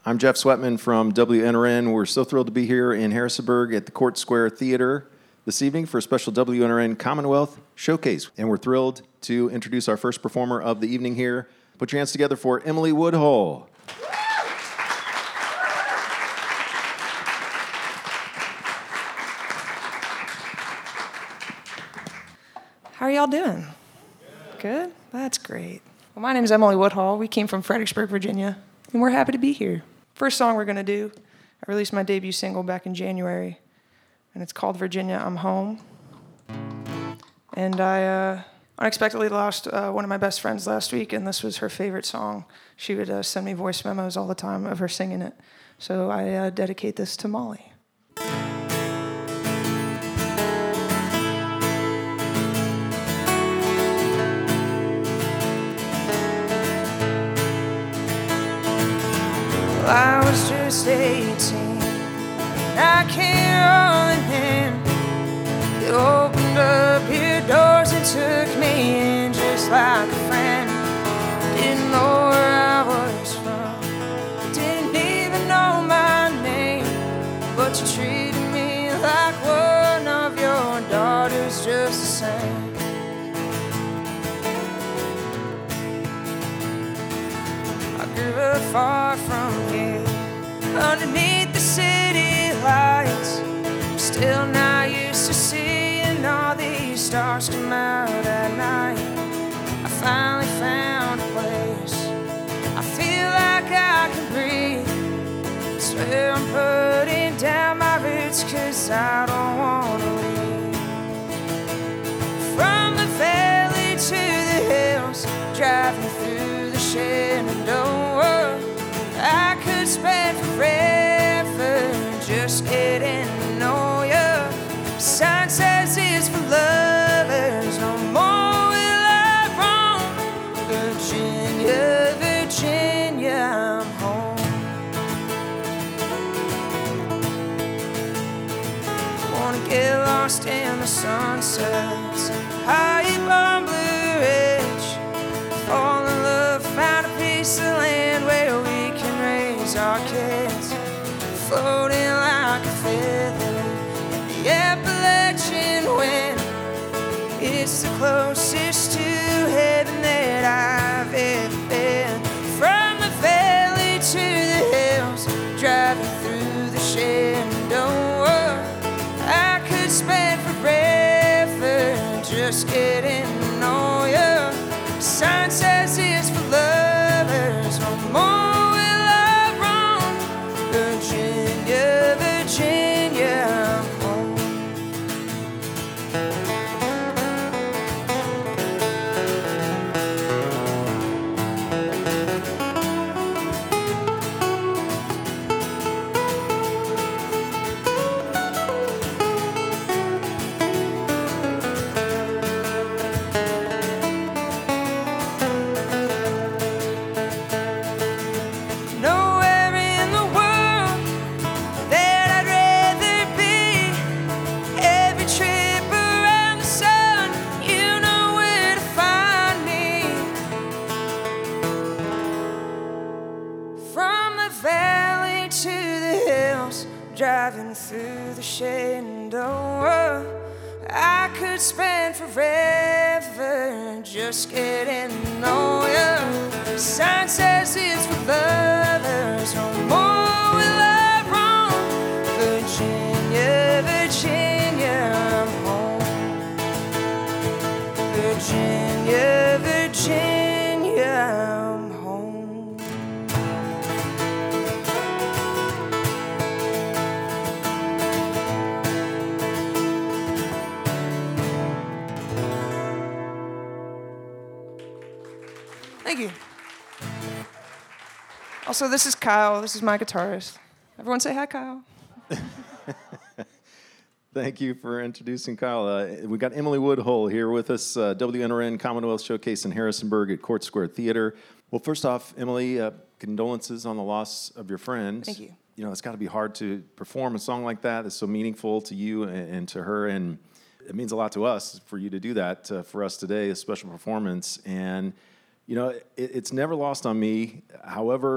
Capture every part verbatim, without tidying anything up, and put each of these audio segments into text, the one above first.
I'm Jeff Sweatman from W N R N. We're so thrilled to be here in Harrisonburg at the Court Square Theater this evening for a special W N R N Commonwealth Showcase. And we're thrilled to introduce our first performer of the evening here. Put your hands together for Emily Woodhull. How are y'all doing? Good? That's great. Well, my name is Emily Woodhull. We came from Fredericksburg, Virginia, and we're happy to be here. First song we're going to do, I released my debut single back in January, and it's called Virginia, I'm Home. And I uh, unexpectedly lost uh, one of my best friends last week, and this was her favorite song. She would uh, send me voice memos all the time of her singing it. So I uh, dedicate this to Molly. I was just eighteen, and I came rolling in. You opened up your doors and took me in just like a friend. Didn't know where I was from, didn't even know my name, but you treated me like one of your daughters just the same. Far from here, underneath the city lights, I'm still not used to seeing all these stars come out at night. I finally found a place I feel like I can breathe. It's where I'm putting down my roots, 'cause I don't wanna leave. From the valley to the hills, driving through the Shenandoah, I could spend forever just getting to know you. Sign says it's for lovers, no more will I roam. Virginia, Virginia, I'm home. Wanna get lost in the sunsets, high on Blue Ridge, fall in love, find a piece of land where we our kids, floating like a feather in the Appalachian wind. It's the closest to heaven that I've ever been. From the valley to the hills, driving through the Shenandoah, I could spend forever just getting to know you. The sign says it's for lovers, no more. Virginia, Virginia, I'm home. Driving through the Shenandoah, I could spend forever just getting to know you. The sign says it's for lovers, no more will I roam. Virginia, Virginia, I'm home. Virginia, Virginia, I'm home. Thank you. Also, this is Kyle. This is my guitarist. Everyone say hi, Kyle. Thank you for introducing Kyle. Uh, we got Emily Woodhull here with us, uh, W N R N Commonwealth Showcase in Harrisonburg at Court Square Theater. Well, first off, Emily, uh, condolences on the loss of your friend. Thank you. You know, it's got to be hard to perform a song like that that's so meaningful to you and, and to her, and it means a lot to us for you to do that uh, for us today, a special performance. And you know, it, it's never lost on me, however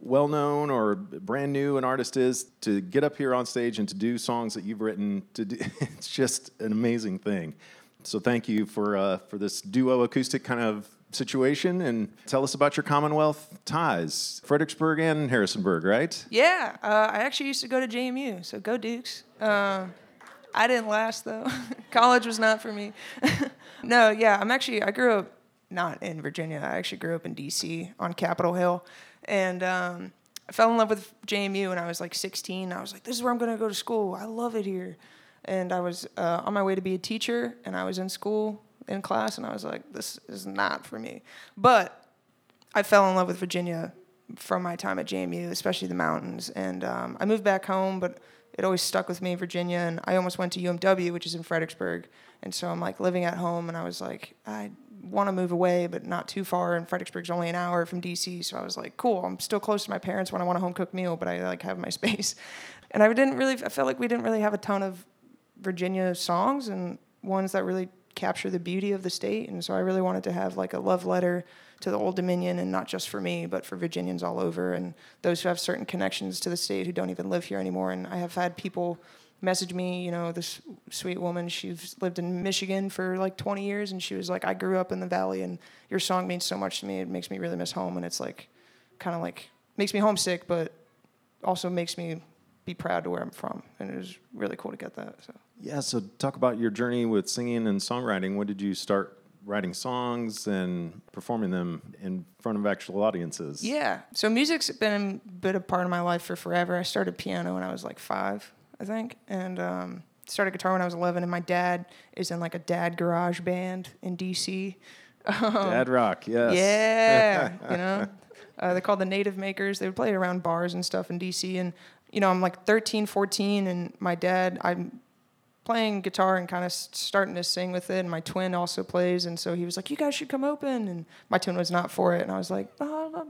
well-known or brand new an artist is, to get up here on stage and to do songs that you've written, to do, it's just an amazing thing. So thank you for uh, for this duo acoustic kind of situation, and tell us about your Commonwealth ties. Fredericksburg and Harrisonburg, right? Yeah, uh, I actually used to go to J M U, so go Dukes. Uh, I didn't last, though. College was not for me. No, yeah, I'm actually, I grew up not in Virginia. I actually grew up in D C on Capitol Hill, and um, I fell in love with J M U when I was like sixteen. I was like, this is where I'm going to go to school. I love it here. And I was uh, on my way to be a teacher, and I was in school, in class, and I was like, this is not for me. But I fell in love with Virginia from my time at J M U, especially the mountains. And um, I moved back home, but it always stuck with me, Virginia. And I almost went to U M W, which is in Fredericksburg. And so I'm like living at home, and I was like, I want to move away, but not too far. And Fredericksburg's only an hour from D C. So I was like, cool, I'm still close to my parents when I want a home cooked meal, but I like have my space. And I didn't really, I felt like we didn't really have a ton of Virginia songs and ones that really capture the beauty of the state. And so I really wanted to have like a love letter to the Old Dominion, and not just for me, but for Virginians all over and those who have certain connections to the state who don't even live here anymore. And I have had people message me, you know, this sweet woman, she's lived in Michigan for like twenty years, and she was like, I grew up in the Valley, and your song means so much to me. It makes me really miss home. And it's like, kind of like, makes me homesick, but also makes me be proud to where I'm from. And it was really cool to get that. So. Yeah, so talk about your journey with singing and songwriting. When did you start writing songs and performing them in front of actual audiences? Yeah, so music's been a bit of part of my life for forever. I started piano when I was like five, I think, and um, started guitar when I was eleven, and my dad is in like a dad garage band in D C. Um, Dad rock, yes. Yeah, you know. Uh, they're called the Native Makers. They would play around bars and stuff in D C, and, you know, I'm like thirteen, fourteen, and my dad, I'm playing guitar and kind of starting to sing with it, and my twin also plays, and so he was like, you guys should come open, and my twin was not for it, and I was like, oh,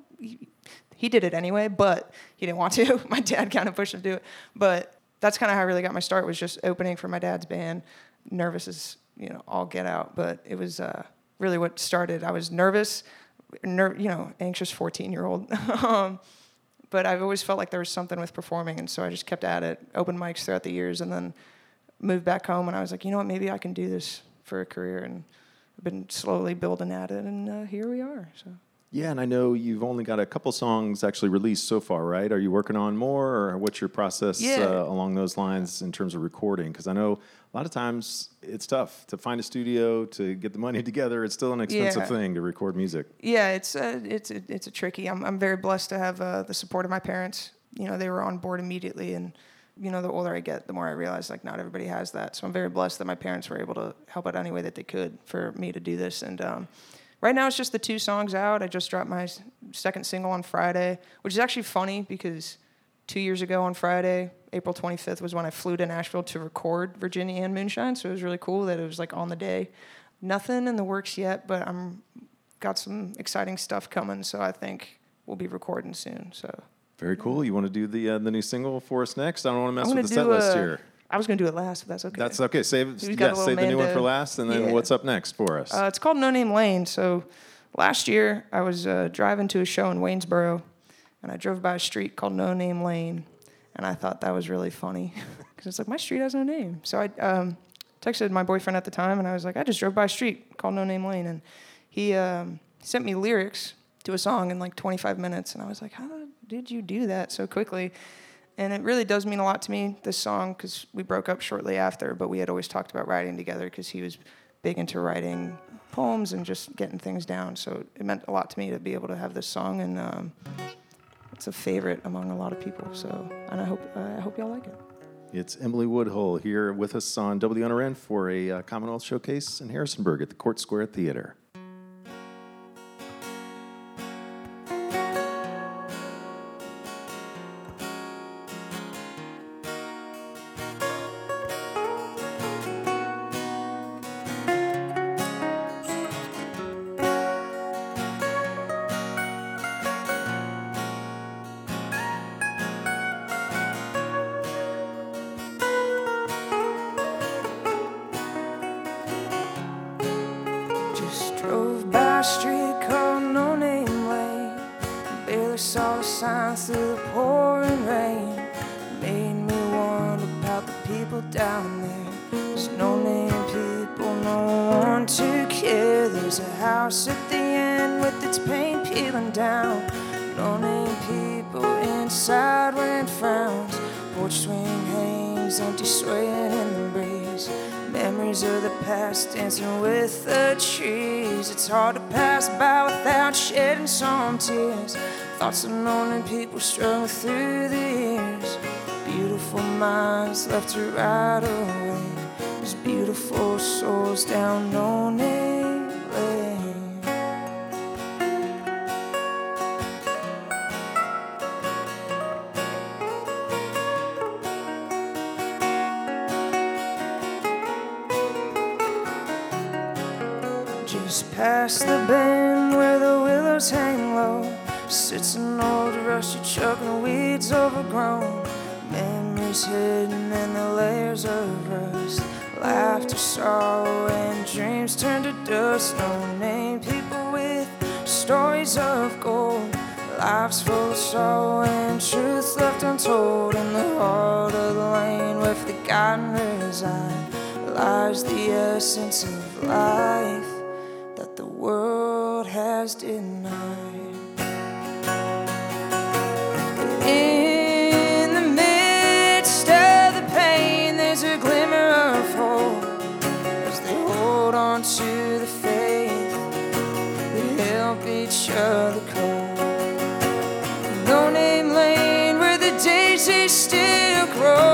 he did it anyway, but he didn't want to. My dad kind of pushed him to do it, but that's kind of how I really got my start, was just opening for my dad's band. Nervous as, you know, all get out, but it was uh, really what started. I was nervous, ner- you know, anxious fourteen-year-old, um, but I've always felt like there was something with performing, and so I just kept at it, open mics throughout the years, and then moved back home, and I was like, you know what, maybe I can do this for a career, and I've been slowly building at it, and uh, here we are. So. Yeah, and I know you've only got a couple songs actually released so far, right? Are you working on more, or what's your process yeah. uh, along those lines in terms of recording? Because I know a lot of times it's tough to find a studio, to get the money together. It's still an expensive yeah. thing to record music. Yeah, it's uh, it's it's a tricky. I'm I'm very blessed to have uh, the support of my parents. You know, they were on board immediately, and you know, the older I get, the more I realize, like, not everybody has that. So I'm very blessed that my parents were able to help out any way that they could for me to do this. And um, right now it's just the two songs out. I just dropped my second single on Friday, which is actually funny because two years ago on Friday, April twenty-fifth, was when I flew to Nashville to record Virginia and Moonshine. So it was really cool that it was, like, on the day. Nothing in the works yet, but I'm got some exciting stuff coming, so I think we'll be recording soon, so... Very cool. You want to do the uh, the new single for us next? I don't want to mess I'm with the do, set list uh, here. I was going to do it last, if that's okay. That's okay. Save, We've got yeah, a little save the new one Mando. for last, and then Yeah. what's up next for us? Uh, it's called No Name Lane. So last year, I was uh, driving to a show in Waynesboro, and I drove by a street called No Name Lane, and I thought that was really funny because it's like, my street has no name. So I um, texted my boyfriend at the time, and I was like, I just drove by a street called No Name Lane, and he um, sent me lyrics to a song in like twenty-five minutes, and I was like, how did you do that so quickly? And it really does mean a lot to me, this song, because we broke up shortly after, but we had always talked about writing together because he was big into writing poems and just getting things down. So it meant a lot to me to be able to have this song, and um, it's a favorite among a lot of people. So, and I hope uh, I hope y'all like it. It's Emily Woodhull here with us on W N R N for a uh, Commonwealth Showcase in Harrisonburg at the Court Square Theater. Drove by a street called No Name Lane, barely saw the sign through the pouring rain. Made me wonder about the people down there. There's no name people, no one to care. There's a house at the end with its paint peeling down. No name people inside wearing frowns. Porch swing hangs empty, swaying in the breeze. Memories of the past dancing with the trees. It's hard to pass by without shedding some tears. Thoughts of lonely people struggling through the years. Beautiful minds left to ride away. There's beautiful souls down no name lane. Just past the bend where the willows hang low sits an old rusty truck and weeds overgrown. Memories hidden in the layers of rust. Laughter, sorrow, and dreams turn to dust. No name people with stories of gold. Lives full of sorrow and truth left untold. In the heart of the lane where forgotten reside lies the essence of life that the world has denied. In the midst of the pain, there's a glimmer of hope as they hold on to the faith that help each other cope. No name lane where the daisies still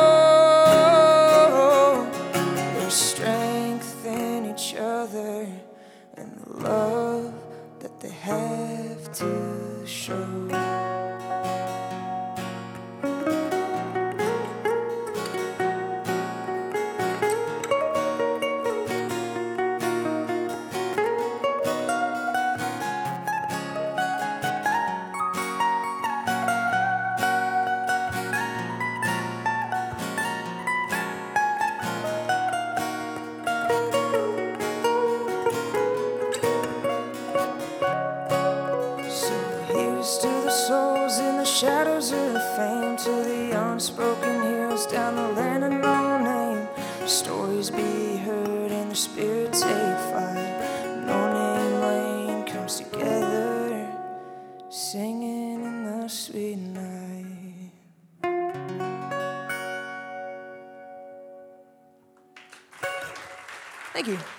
grow. There's strength in each other and the love that they have to show. Shadows of fame to the unspoken heroes down the land of no name. Stories be heard and the spirits take flight. No name lane comes together, singing in the sweet night. Thank you.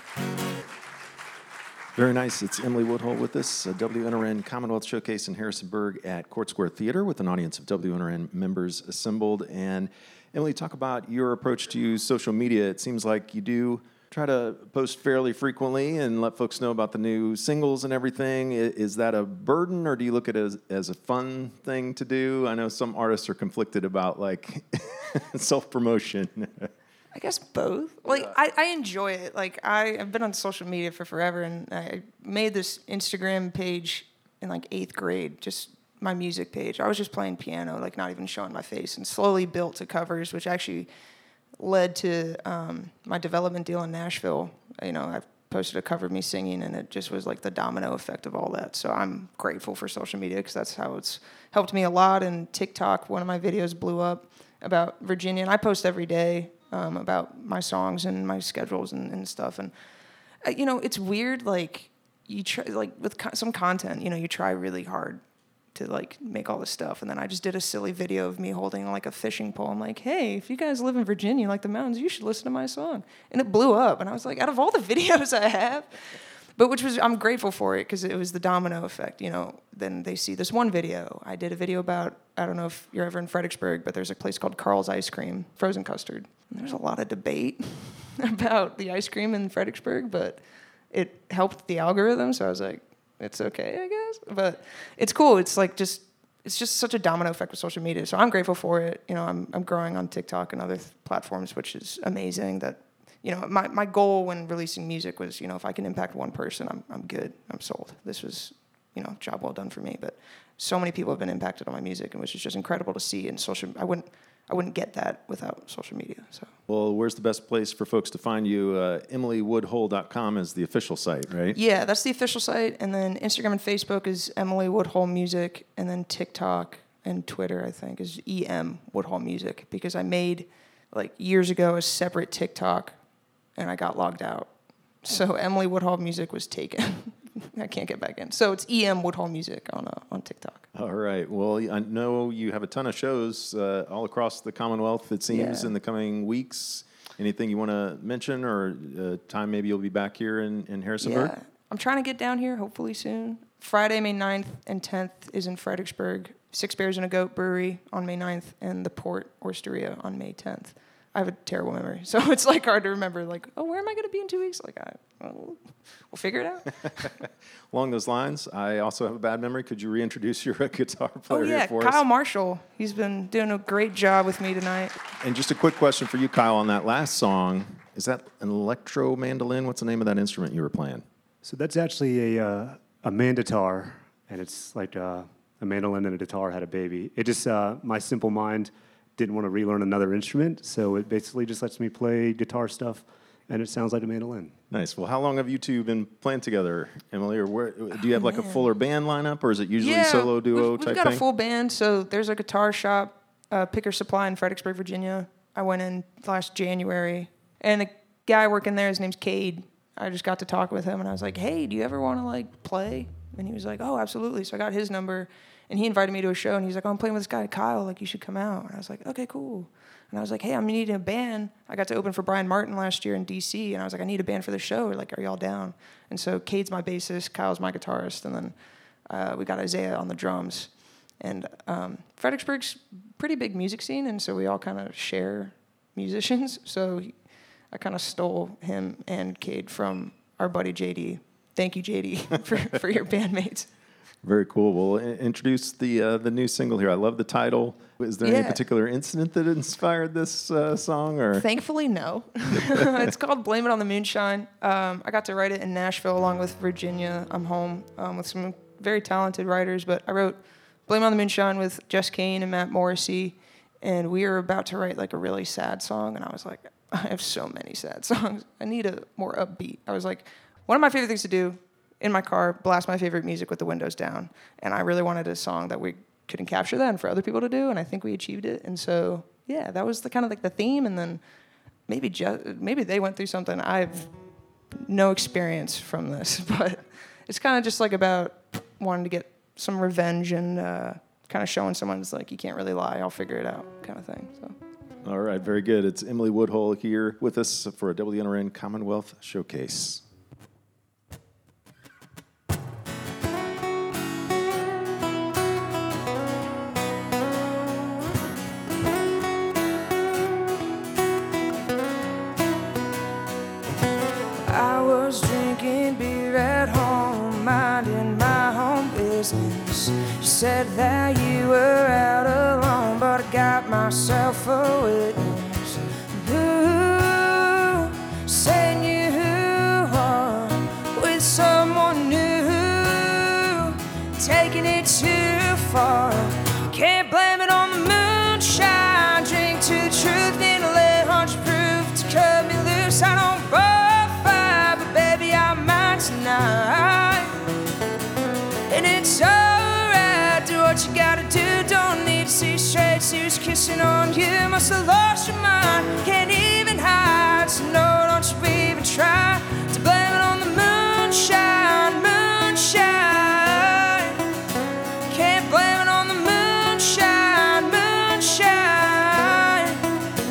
Very nice. It's Emily Woodhull with us, a W N R N Commonwealth Showcase in Harrisonburg at Court Square Theater with an audience of W N R N members assembled. And Emily, talk about your approach to social media. It seems like you do try to post fairly frequently and let folks know about the new singles and everything. Is that a burden, or do you look at it as, as a fun thing to do? I know some artists are conflicted about like self-promotion. I guess both. Like, yeah. I, I enjoy it. Like, I, I've been on social media for forever, and I made this Instagram page in, like, eighth grade, just my music page. I was just playing piano, like, not even showing my face, and slowly built to covers, which actually led to um, my development deal in Nashville. You know, I posted a cover of me singing, and it just was, like, the domino effect of all that. So I'm grateful for social media because that's how it's helped me a lot. And TikTok, one of my videos blew up about Virginia, and I post every day. Um, about my songs and my schedules and, and stuff. And, uh, you know, it's weird, like, you try, like, with co- some content, you know, you try really hard to, like, make all this stuff. And then I just did a silly video of me holding, like, a fishing pole. I'm like, hey, if you guys live in Virginia, like the mountains, you should listen to my song. And it blew up. And I was like, out of all the videos I have, but which was, I'm grateful for it because it was the domino effect, you know. Then they see this one video. I did a video about, I don't know if you're ever in Fredericksburg, but there's a place called Carl's Ice Cream, frozen custard. And there's a lot of debate about the ice cream in Fredericksburg, but it helped the algorithm, so I was like, it's okay, I guess. But it's cool. It's like just, it's just such a domino effect with social media. So I'm grateful for it. You know, I'm I'm growing on TikTok and other th- platforms, which is amazing. That, you know, my, my goal when releasing music was, you know, if I can impact one person, I'm I'm good. I'm sold. This was, you know, job well done for me. But so many people have been impacted on my music, and which is just incredible to see. And social, I wouldn't. I wouldn't get that without social media. So, well, where's the best place for folks to find you? Uh, emily woodhull dot com is the official site, right? Yeah, that's the official site. And then Instagram and Facebook is Emily Woodhull Music. And then TikTok, and Twitter, I think, is E M Woodhall Music, because I made, like, years ago a separate TikTok, and I got logged out. So Emily Woodhall Music was taken. I can't get back in. So it's E M Woodhall Music on uh, on TikTok. All right. Well, I know you have a ton of shows uh, all across the Commonwealth, it seems, Yeah. in the coming weeks. Anything you want to mention, or uh, time maybe you'll be back here in, in Harrisonburg? Yeah. I'm trying to get down here, hopefully soon. Friday, May ninth and tenth is in Fredericksburg. Six Bears and a Goat Brewery on May ninth, and the Port Osteria on May tenth. I have a terrible memory, so it's like hard to remember, like, oh, where am I going to be in two weeks? Like, I, well, we'll figure it out. Along those lines, I also have a bad memory. Could you reintroduce your guitar Oh, player yeah, here for Kyle us? Marshall. He's been doing a great job with me tonight. And just a quick question for you, Kyle, on that last song. Is that an electro mandolin? What's the name of that instrument you were playing? So that's actually a uh, a mandotar, and it's like uh, a mandolin and a guitar had a baby. It just, uh, my simple mind didn't want to relearn another instrument, so it basically just lets me play guitar stuff, and it sounds like a mandolin. Nice. Well, how long have you two been playing together, Emily? Or where, do you have like a man. fuller band lineup, or is it usually yeah, solo duo we've, type we've got thing? a full band, so there's a guitar shop, uh, Picker Supply in Fredericksburg, Virginia. I went in last January, and the guy working there, his name's Cade. I just got to talk with him, and I was like, hey, do you ever want to, like, play? And he was like, oh, absolutely. So I got his number, and he invited me to a show, and he's like, oh, I'm playing with this guy, Kyle. Like, you should come out. And I was like, okay, cool. And I was like, hey, I'm needing a band. I got to open for Brian Martin last year in D C, and I was like, I need a band for the show. Like, are y'all down? And so Cade's my bassist, Kyle's my guitarist, and then uh, we got Isaiah on the drums. And um, Fredericksburg's pretty big music scene, and so we all kind of share musicians. So he, I kind of stole him and Cade from our buddy J D. Thank you, J D, for, for your bandmates. Very cool. Well, i- introduce the uh, the new single here. I love the title. Is there any Yeah. particular incident that inspired this uh, song, or Thankfully, no. It's called Blame It on the Moonshine. Um, I got to write it in Nashville along with Virginia. I'm home um, with some very talented writers, but I wrote Blame It on the Moonshine with Jess Kane and Matt Morrissey, and we were about to write like a really sad song, and I was like, I have so many sad songs. I need a more upbeat. I was like, one of my favorite things to do in my car, blast my favorite music with the windows down, and I really wanted a song that we couldn't capture that and for other people to do, and I think we achieved it. And so, yeah, that was the kind of like the theme. And then maybe just, maybe they went through something. I have no experience from this, but it's kind of just like about wanting to get some revenge and uh, kind of showing someone it's like, you can't really lie, I'll figure it out, kind of thing. So. all right, very good. It's Emily Woodhull here with us for a W N R N Commonwealth Showcase. I was drinking beer at home, minding my own business. You said that you were out alone, but I got myself a witness. Ooh, saying you are with someone new, taking it too far. Can't blame it on the moonshine. Drink to the truth, need a little hundred proof to cut me loose. I don't tonight, and it's alright. Do what you gotta do. Don't need to see straight. See who's kissing on you. Must have lost your mind. Can't even hide. So no, don't you even try to blame it on the moonshine. Moonshine. Can't blame it on the moonshine. Moonshine.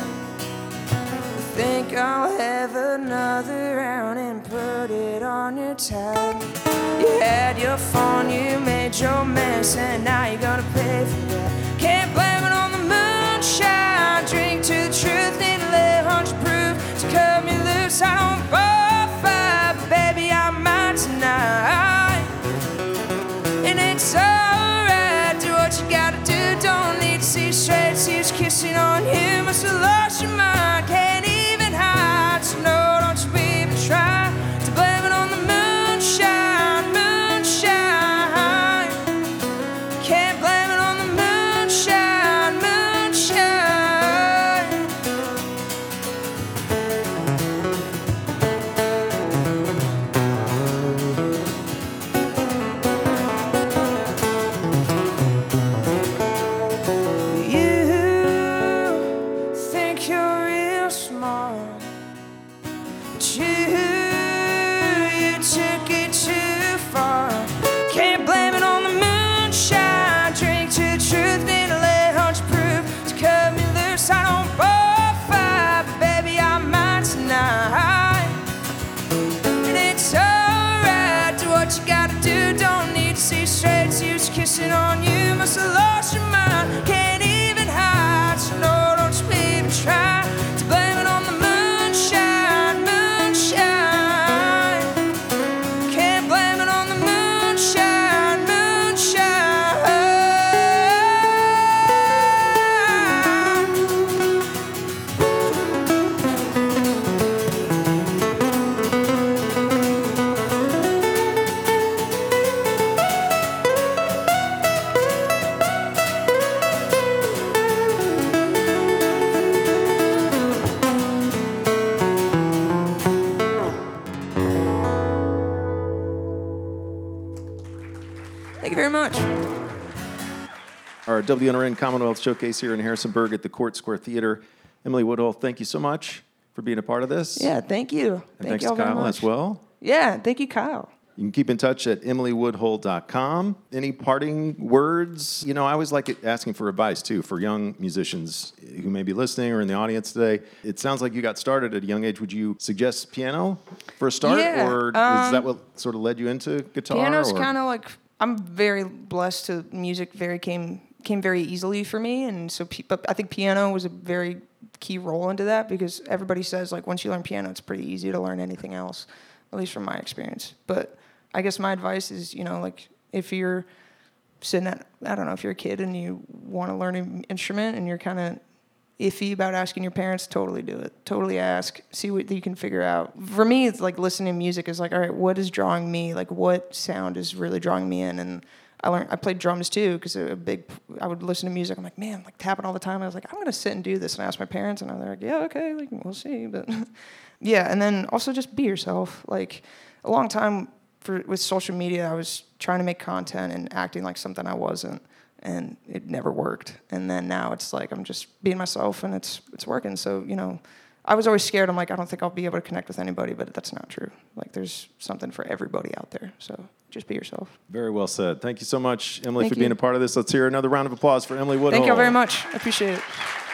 Think I'll have another round and put it on your tab. You had your fun, you made your mess, and now you're gonna pay for that. Can't blame it on the moonshine. Drink to the truth, need a little hundred proof to cut me loose. I don't profile, but baby, I might tonight. And it's alright, do what you gotta do. Don't need to see straight, see who's kissing on you. Must have lost your mind, can't even hide. So no, don't you even try to blame it on the moonshine, moonshine. Can't blame it on the moonshine, moonshine. W N R N Commonwealth Showcase here in Harrisonburg at the Court Square Theater. Emily Woodhull, thank you so much for being a part of this. Yeah, thank you. And thank thanks you all to very Kyle much. as well. Yeah, thank you, Kyle. You can keep in touch at emily woodhull dot com. Any parting words? You know, I always like it, asking for advice, too, for young musicians who may be listening or in the audience today. It sounds like you got started at a young age. Would you suggest piano for a start? Yeah, or um, is that what sort of led you into guitar? Piano's or? kind of like, I'm very blessed to music very came came very easily for me. And so pe- but I think piano was a very key role into that because everybody says, like, once you learn piano, it's pretty easy to learn anything else, at least from my experience. But I guess my advice is, you know, like if you're sitting at, I don't know, if you're a kid and you want to learn an instrument and you're kind of iffy about asking your parents, totally do it. Totally ask. See what you can figure out. For me, it's like listening to music is like, all right, what is drawing me? Like what sound is really drawing me in? And I learned, I played drums too because a big, I would listen to music. I'm like, man, I'm like tapping all the time. I was like, I'm going to sit and do this. And I asked my parents and they're like, yeah, okay, like, we'll see. But yeah, and then also just be yourself. Like a long time, For, with social media, I was trying to make content and acting like something I wasn't, and it never worked. And then now it's like I'm just being myself, and it's it's working. So, you know, I was always scared. I'm like, I don't think I'll be able to connect with anybody, but that's not true. Like, there's something for everybody out there. So just be yourself. Very well said. Thank you so much, Emily, Thank for you. being a part of this. Let's hear another round of applause for Emily Woodhull. Thank you all very much. I appreciate it.